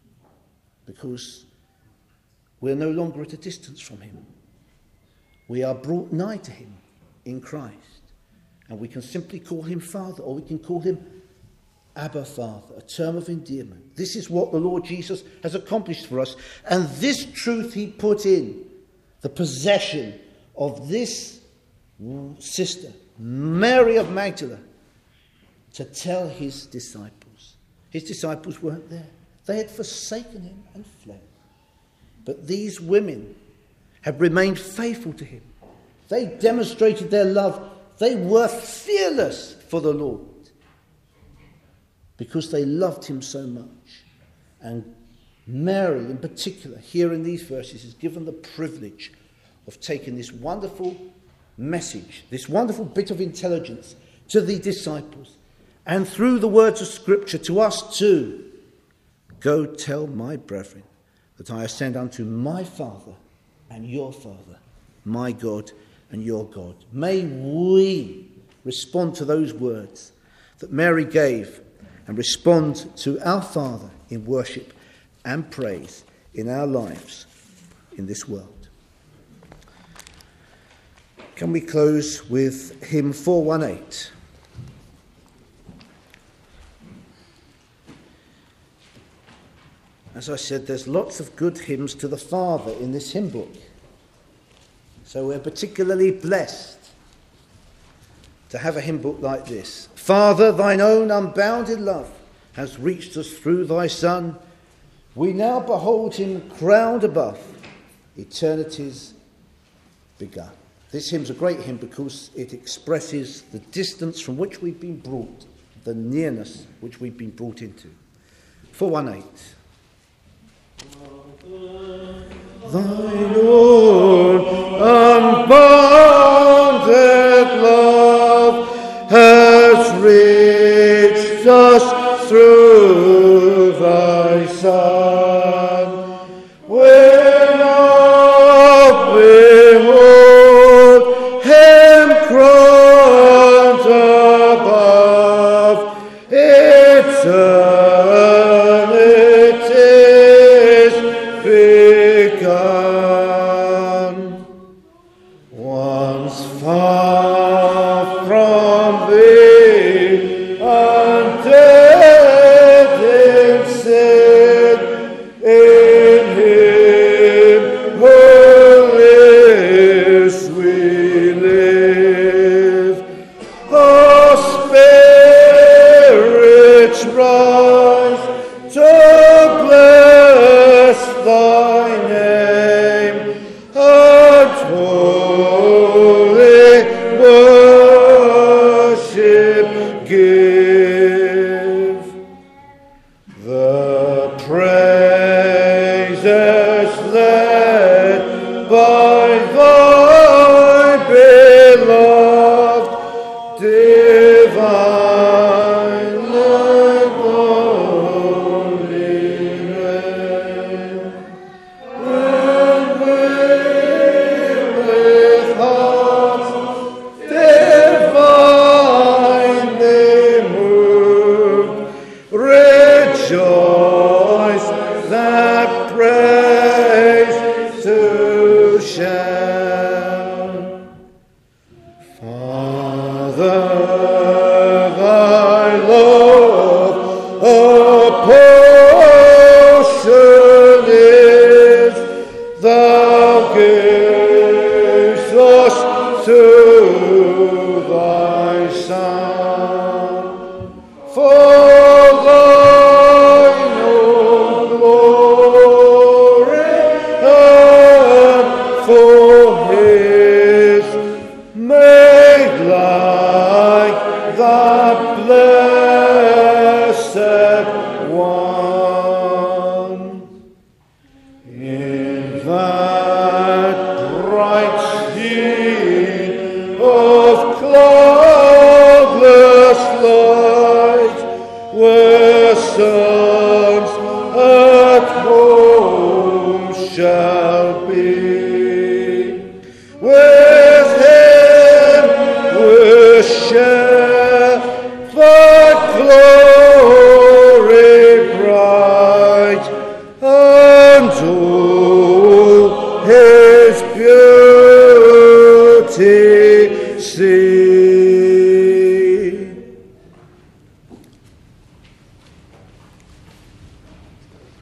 because we're no longer at a distance from him. We are brought nigh to him in Christ. And we can simply call him Father, or we can call him Abba Father, a term of endearment. This is what the Lord Jesus has accomplished for us. And this truth he put in the possession of this sister, Mary of Magdala, to tell his disciples. His disciples weren't there. They had forsaken him and fled. But these women have remained faithful to him. They demonstrated their love. They were fearless for the Lord because they loved him so much. And Mary in particular, here in these verses, is given the privilege of taking this wonderful message, this wonderful bit of intelligence to the disciples, and through the words of Scripture to us too. Go tell my brethren that I ascend unto my Father and your Father, my God and your God. May we respond to those words that Mary gave and respond to our Father in worship and praise in our lives in this world. Can we close with hymn four one eight? As I said, there's lots of good hymns to the Father in this hymn book. So we're particularly blessed to have a hymn book like this. Father, thine own unbounded love has reached us through thy Son. We now behold him crowned above, eternity's begun. This hymn's a great hymn because it expresses the distance from which we've been brought, the nearness which we've been brought into. four one eight. Thine own unbounded love has reached us through thy Son. When I behold him crowned above, eternity's begun. Once far from thee and dead in sin, in him who lives we live. Our spirits rise to bless thy name and holy worship give. The praises led by thy beloved divine and holy name. When we with hearts divinely moved, rejoice that praise to shout. Father, thy love a portion is, thou gavest us to thy Son. For thine own glory and for his, made like the blessed one. In that bright sea of cloudless light, where sons at home shall be, with him we'll share that glory bright and